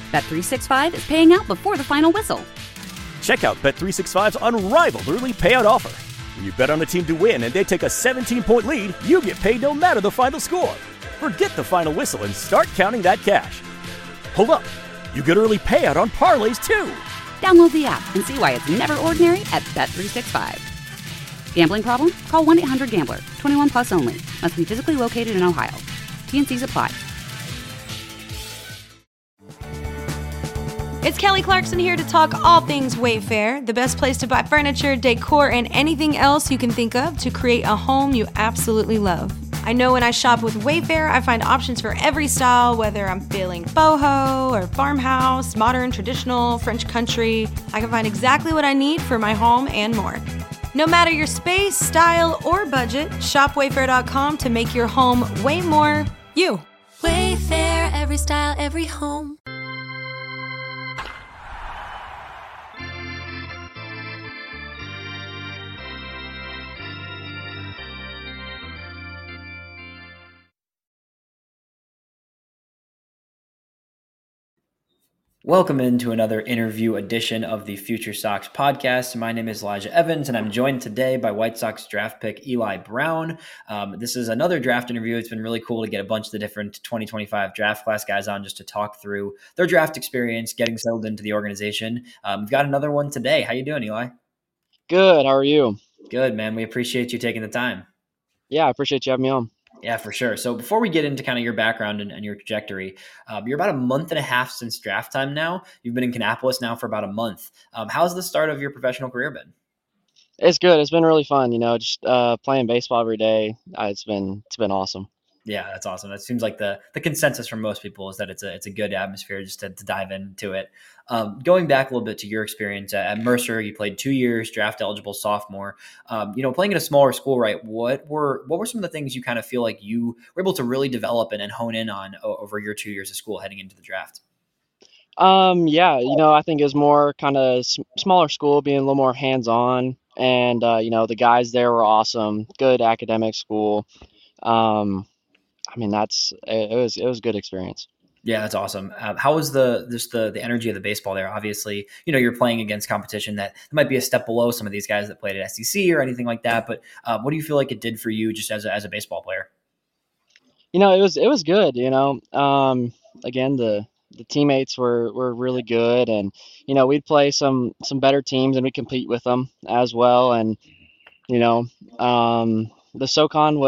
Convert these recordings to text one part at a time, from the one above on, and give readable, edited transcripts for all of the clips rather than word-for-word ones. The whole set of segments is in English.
Bet365 is paying out before the final whistle. Check out Bet365's unrivaled early payout offer. When you bet on a team to win and they take a 17-point lead, you get paid no matter the final score. Forget the final whistle and start counting that cash. Hold up. You get early payout on parlays, too. Download the app and see why it's never ordinary at Bet365. Gambling problem? Call 1-800-GAMBLER. 21 plus only. Must be physically located in Ohio. T&Cs apply. It's Kelly Clarkson here to talk all things Wayfair, the best place to buy furniture, decor, and anything else you can think of to create a home you absolutely love. I know when I shop with Wayfair, I find options for every style, whether I'm feeling boho or farmhouse, modern, traditional, French country. I can find exactly what I need for my home and more. No matter your space, style, or budget, shop Wayfair.com to make your home way more you. Wayfair, every style, every home. Welcome into another interview edition of the Future Sox podcast. My name is Elijah Evans, and I'm joined today by White Sox draft pick Eli Brown. This is another draft interview. It's been really cool to get a bunch of the different 2025 draft class guys on just to talk through their draft experience, getting settled into the organization. We've got another one today. How you doing, Eli? Good. How are you? Good, man. We appreciate you taking the time. Yeah, I appreciate you having me on. Yeah, for sure. So before we get into kind of your background and your trajectory, you're about a month and a half since draft time now. You've been in Kannapolis now for about a month. How's the start of your professional career been? It's good. It's been really fun. Just playing baseball every day. It's been awesome. Yeah, that's awesome. That seems like the consensus from most people is that it's a good atmosphere just to dive into it. Going back a little bit to your experience at Mercer, you played 2 years, draft eligible sophomore. Playing at a smaller school, right? What were some of the things you kind of feel like you were able to really develop and hone in on over your 2 years of school heading into the draft? I think it was more kind of smaller school, being a little more hands-on, and the guys there were awesome. Good academic school. It was a good experience. Yeah, that's awesome. How was the energy of the baseball there? Obviously, you're playing against competition that might be a step below some of these guys that played at SEC or anything like that. But what do you feel like it did for you just as a baseball player? It was good. Again, the teammates were really good, and we'd play some better teams and we compete with them as well. And the SoCon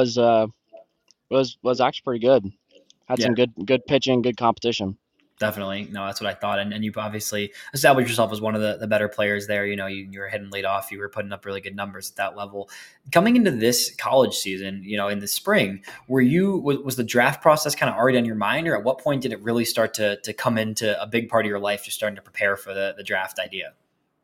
was actually pretty good. Had some good pitching, good competition. Definitely. No, that's what I thought. And you've obviously established yourself as one of the better players there. You were hitting lead off. You were putting up really good numbers at that level. Coming into this college season, in the spring, was the draft process kind of already on your mind, or at what point did it really start to come into a big part of your life, just starting to prepare for the draft idea?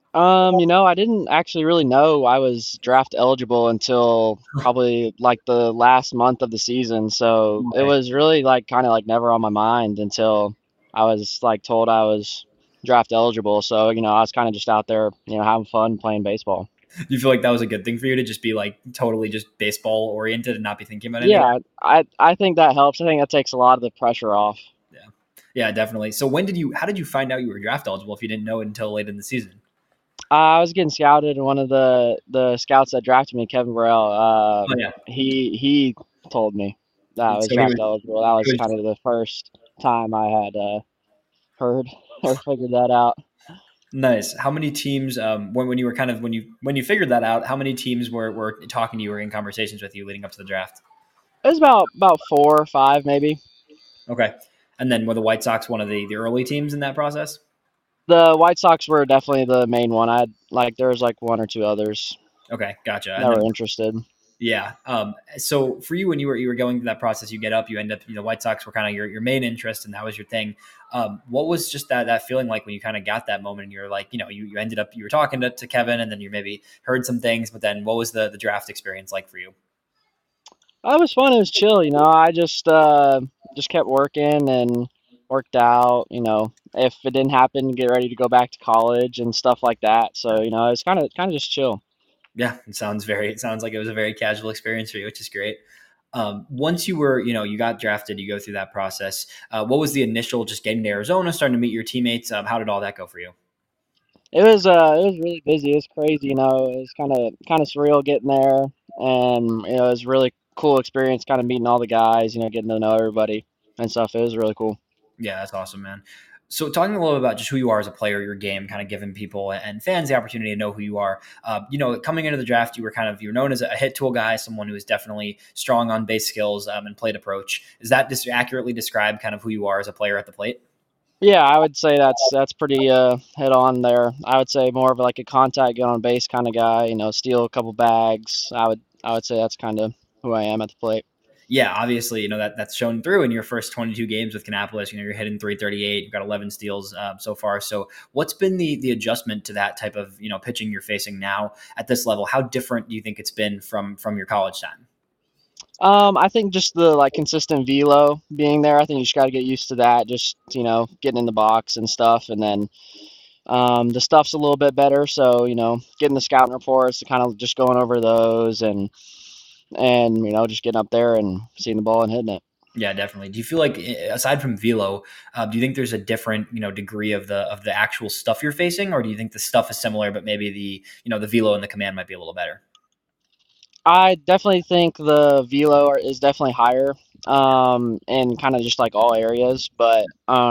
I didn't actually really know I was draft eligible until probably like the last month of the season. So It was really kind of never on my mind until I was told I was draft eligible. So, I was kind of just out there, having fun playing baseball. Do you feel like that was a good thing for you to just be totally just baseball oriented and not be thinking about anything? Yeah, I think that helps. I think that takes a lot of the pressure off. Yeah, definitely. So how did you find out you were draft eligible if you didn't know it until late in the season? I was getting scouted, and one of the scouts that drafted me, Kevin Burrell, he told me that I was draft eligible. That was kind of the first time I had heard or figured that out. Nice. How many teams, when you figured that out, how many teams were talking to you or in conversations with you leading up to the draft? It was about 4 or 5, maybe. Okay. And then were the White Sox one of the early teams in that process? The White Sox were definitely the main one. There was 1 or 2 others. Okay, gotcha. That were interested. Yeah. So for you, when you were going through that process, you end up, White Sox were kind of your main interest, and that was your thing. What was just that feeling like when you kind of got that moment and you're you ended up, you were talking to Kevin, and then you maybe heard some things, but then what was the draft experience like for you? It was fun. It was chill. I just kept working and worked out, if it didn't happen, get ready to go back to college and stuff like that. So, it was kind of just chill. Yeah, it sounds like it was a very casual experience for you, which is great. Once you got drafted, you go through that process. What was the initial just getting to Arizona, starting to meet your teammates? How did all that go for you? It was really busy. It was crazy, It was kind of surreal getting there, and it was really cool experience, kind of meeting all the guys, getting to know everybody and stuff. It was really cool. Yeah, that's awesome, man. So talking a little bit about just who you are as a player, your game, kind of giving people and fans the opportunity to know who you are. Coming into the draft, you were known as a hit tool guy, someone who was definitely strong on base skills and plate approach. Is that just accurately describe kind of who you are as a player at the plate? Yeah, I would say that's pretty head on there. I would say more of like a contact get on base kind of guy, steal a couple bags. I would say that's kind of who I am at the plate. Yeah, obviously, that's shown through in your first 22 games with Kannapolis. You're hitting 338. You've got 11 steals so far. So what's been the adjustment to that type of, pitching you're facing now at this level? How different do you think it's been from your college time? I think just the consistent velo being there. I think you just got to get used to that. Just getting in the box and stuff, and then the stuff's a little bit better. So getting the scouting reports, kind of just going over those, and just getting up there and seeing the ball and hitting it. Yeah, definitely. Do you feel like, aside from velo, do you think there's a different degree of the actual stuff you're facing, or do you think the stuff is similar, but maybe the velo and the command might be a little better? I definitely think the velo is definitely higher, in kind of just like all areas, but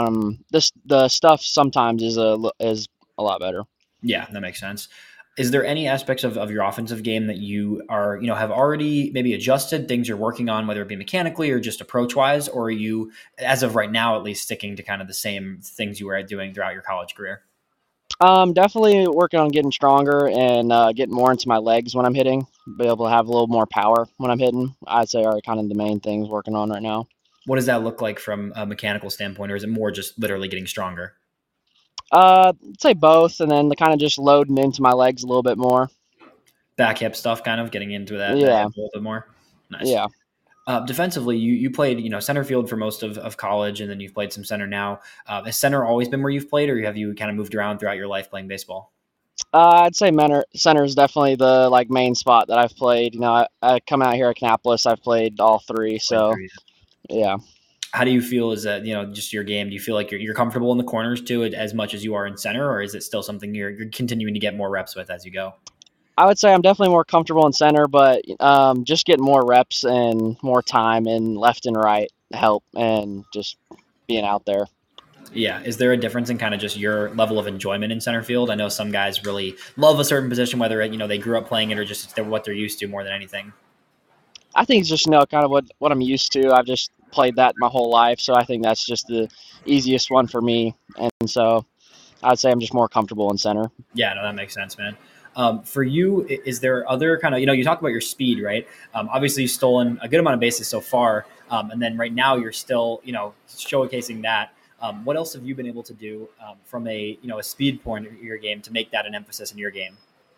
the stuff sometimes is a lot better. Yeah, that makes sense. Is there any aspects of your offensive game that you are, have already maybe adjusted, things you're working on, whether it be mechanically or just approach wise, or are you, as of right now, at least sticking to kind of the same things you were doing throughout your college career? Definitely working on getting stronger and getting more into my legs when I'm hitting, be able to have a little more power when I'm hitting. I'd say are kind of the main things working on right now. What does that look like from a mechanical standpoint, or is it more just literally getting stronger? I'd say both, and then the kind of just loading into my legs a little bit more. Back hip stuff, kind of getting into that Yeah. a little bit more. Nice. Yeah. Defensively, you played center field for most of college, and then you've played some center now. Has center always been where you've played, or have you kind of moved around throughout your life playing baseball? I'd say center is definitely the main spot that I've played. I come out here at Kannapolis, I've played all three. So yeah. How do you feel? Is that just your game? Do you feel like you're comfortable in the corners too, as much as you are in center, or is it still something you're continuing to get more reps with as you go? I would say I'm definitely more comfortable in center, but just getting more reps and more time in left and right help, and just being out there. Yeah. Is there a difference in kind of just your level of enjoyment in center field? I know some guys really love a certain position, whether they grew up playing it or just what they're used to more than anything. I think it's just kind of what I'm used to. I've just played that my whole life, so I think that's just the easiest one for me, and so I'd say I'm just more comfortable in center. Yeah, no, that makes sense, man. For you, is there other kind of, you talk about your speed, right? Obviously you've stolen a good amount of bases so far. And then right now you're still, showcasing that. What else have you been able to do from a speed point of your game to make that an emphasis in your game?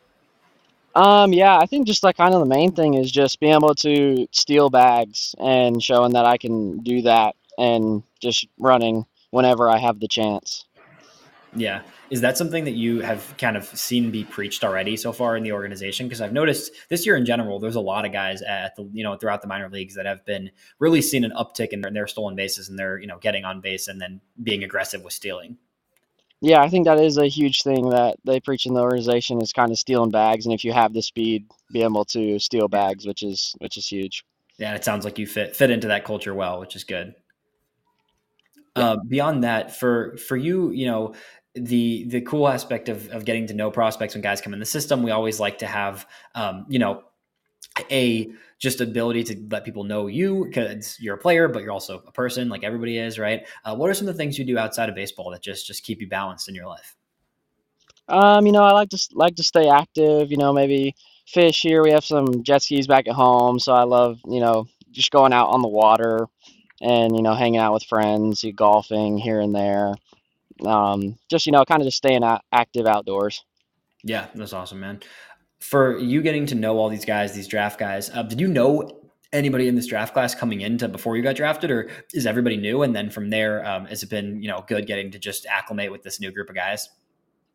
Yeah, I think just kind of the main thing is just being able to steal bags and showing that I can do that, and just running whenever I have the chance. Yeah. Is that something that you have kind of seen be preached already so far in the organization? Because I've noticed this year in general, there's a lot of guys at the, throughout the minor leagues that have been really seen an uptick in their stolen bases, and they're, getting on base and then being aggressive with stealing. Yeah, I think that is a huge thing that they preach in the organization, is kind of stealing bags. And if you have the speed, be able to steal bags, which is huge. Yeah. It sounds like you fit into that culture well, which is good. Yeah. Beyond that, for you, the cool aspect of getting to know prospects when guys come in the system, we always like to have, just ability to let people know you, because you're a player, but you're also a person like everybody is, right? What are some of the things you do outside of baseball that just keep you balanced in your life? I like to stay active, maybe fish here. We have some jet skis back at home. So I love, just going out on the water and, hanging out with friends, golfing here and there. Just, kind of just staying active outdoors. Yeah, that's awesome, man. For you getting to know all these guys, these draft guys, did you know anybody in this draft class coming into before you got drafted, or is everybody new? And then from there, has it been, good getting to just acclimate with this new group of guys?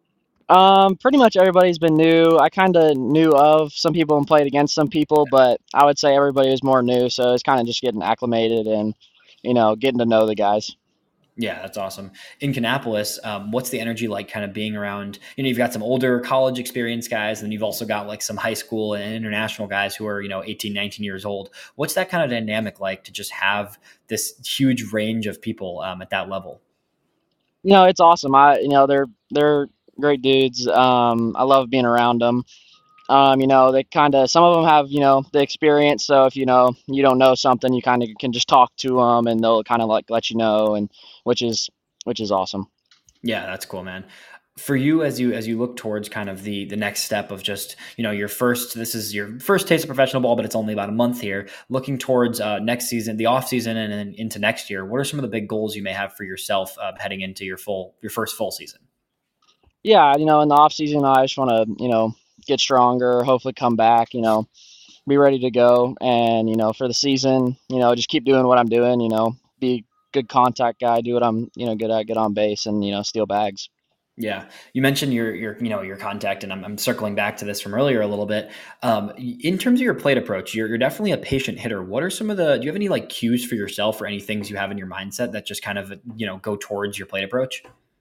Pretty much everybody's been new. I kind of knew of some people and played against some people, but I would say everybody was more new. So it's kind of just getting acclimated and, getting to know the guys. Yeah, that's awesome. In Kannapolis, what's the energy like kind of being around, you've got some older college experience guys, and you've also got like some high school and international guys who are, 18, 19 years old. What's that kind of dynamic like to just have this huge range of people at that level? It's awesome. They're great dudes. I love being around them. They some of them have, the experience. So if, you don't know something, you kind of can just talk to them and they'll kind of like let you know, and which is awesome. Yeah, that's cool, man. For you, as you look towards kind of the next step of just, this is your first taste of professional ball, but it's only about a month here, looking towards next season, the off season, and then into next year, what are some of the big goals you may have for yourself heading into your first full season? Yeah. In the off season, I just want to, get stronger, hopefully come back, be ready to go. And, for the season, just keep doing what I'm doing, be a good contact guy, do what I'm, good at, get on base and, steal bags. Yeah. You mentioned your contact, and I'm circling back to this from earlier a little bit. In terms of your plate approach, you're definitely a patient hitter. What are do you have any like cues for yourself or any things you have in your mindset that just kind of, go towards your plate approach?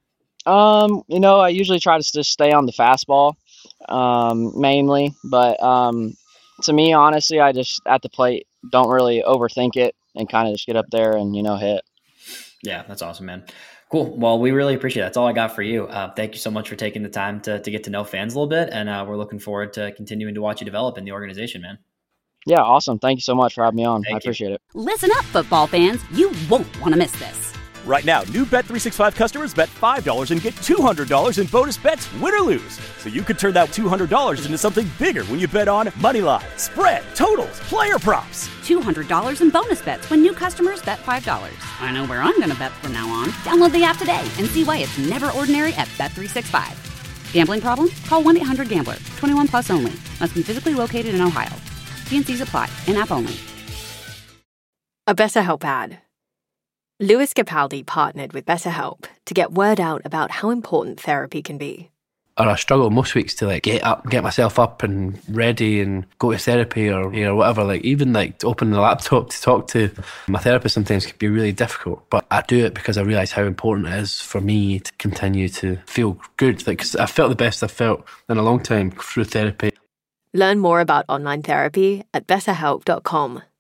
I usually try to just stay on the fastball, mainly, but, to me, honestly, I just at the plate don't really overthink it and kind of just get up there and, hit. Yeah, that's awesome, man. Cool. Well, we really appreciate it. That's all I got for you. Thank you so much for taking the time to get to know fans a little bit. And we're looking forward to continuing to watch you develop in the organization, man. Yeah, awesome. Thank you so much for having me on. I appreciate it. Listen up, football fans. You won't want to miss this. Right now, new Bet365 customers bet $5 and get $200 in bonus bets, win or lose. So you could turn that $200 into something bigger when you bet on moneyline, spread, totals, player props. $200 in bonus bets when new customers bet $5. I know where I'm going to bet from now on. Download the app today and see why it's never ordinary at Bet365. Gambling problem? Call 1-800-GAMBLER. 21 plus only. Must be physically located in Ohio. T&Cs apply. In-app only. A BetterHelp ad. Lewis Capaldi partnered with BetterHelp to get word out about how important therapy can be. Or I struggle most weeks to get myself up and ready and go to therapy or whatever. Even to open the laptop to talk to my therapist sometimes can be really difficult. But I do it because I realise how important it is for me to continue to feel good. Because I felt the best I've felt in a long time through therapy. Learn more about online therapy at betterhelp.com.